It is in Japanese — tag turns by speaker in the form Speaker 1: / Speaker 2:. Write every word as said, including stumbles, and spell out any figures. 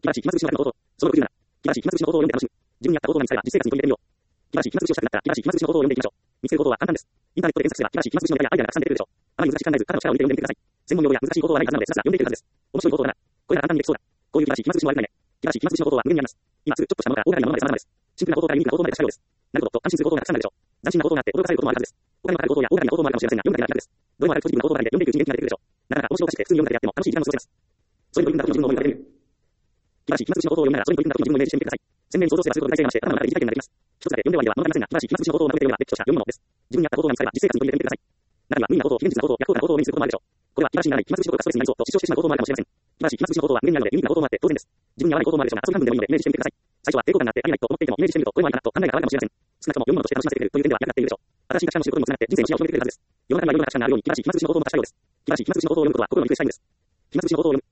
Speaker 1: 素晴らしい暇つぶしの方の応答。そのろくじゅうなな。素晴らしい暇つぶしの応答を読んで楽しむ。自分に合った応答が見つかれば実生活に取り入れてみよう。素晴らしい暇つぶしをしたくなったら、素晴らしい暇つぶしの応答を読んでいきましょう。見つける応答は簡単です。インターネットで検索すれば、素晴らしい暇つぶしのネタやアイデアがたくさん出てくるでしょう。あまり難しく考えず、肩の力を入れて読んでみてください。専門用語や難しい応答はないはずなので、さらさら読んでいけるはずです。面白い応答だな。これなら簡単にできそうだ。こういう素晴らしい暇つぶしも悪くないね。素晴らしい暇つぶしの応答は無限にあります。今すぐちょっとしたものから大掛かりなものまで様々です。シンプルな応答からユニークな応答まで多種様です。なるほどと安心する応答がたくさんあるでしょう。斬新な応答があって驚かされることもあるはずです。他にもある応答や大掛かりな応答もあるかもしれませんが、読むだけが楽です。どれもあるポジティブな応答ばかりで読んでいくうちに元気が出てくるでしょう。なかなか面白おかしくて普通に読むだけであっても楽しい時間を過ごせます。それに取り組んだ時の自分の思いが出てみる。素晴らしい暇つぶしの応答を読むなら、それに取り組んだ時の自分をイメージしてみてください。鮮明に想像すればするほど具体性が増して、頭の中で疑似体験ができます。一つだけ読んで終わりでは物足りませんが、素晴らしい暇つぶしの応答をまとめて読めばできとした読むものです。自分に合った応答が見つかれば実生活に取り入れてみてください。中には無意味な応答、非現実な応答、逆効果な応答を目にすることもあるでしょう。これは気晴らしにならない暇つぶしのことがストレスになりそうと主張してしまう応答もあるかもしれません。素晴らしい暇つぶしの応答は無限にあるのでユニークな応答もあって当然です。自分に合わない応答もあるでしょうが、遊び半分でもいいのでイメージしてみてください。最初は抵抗感があってありえないと思っていてもイメージしてみるとこれもありかなと考えが変わるかもしれません。少なくとも読むものとして楽しませてくれるという点では役立っているでしょう。新しい価値観を知ることにもつながって人生の視野を広げてくれるはずです。世の中にはいろんな価値観があるように、素晴らしい暇つぶしの応答も多種多様です。素晴らしい暇つぶしの応答を読むことは心のリフレッシュタイムです。暇つぶしの応答を読む。